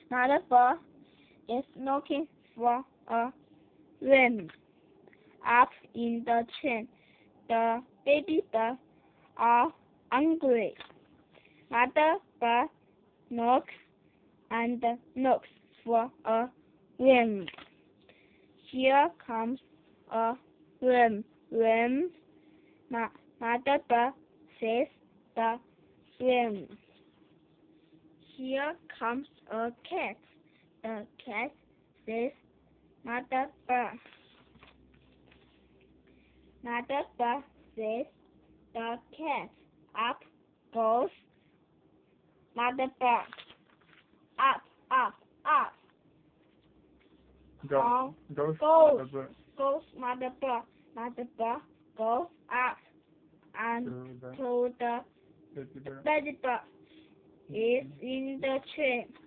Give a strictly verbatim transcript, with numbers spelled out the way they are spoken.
Mother bird is looking for a worm. Up in the tree, the baby birds are hungry. Mother bird knocks and looks for a worm. Here comes a worm. Worm. Ma Mother bird says the worm. Here comes a cat. The cat says Mother bird. Mother bird says the cat. Up goes Mother bird. Up, up, up. Go, On goes, goes, the goes Mother bird. Mother bird goes up and to the to the baby bird. baby bird is in the tree.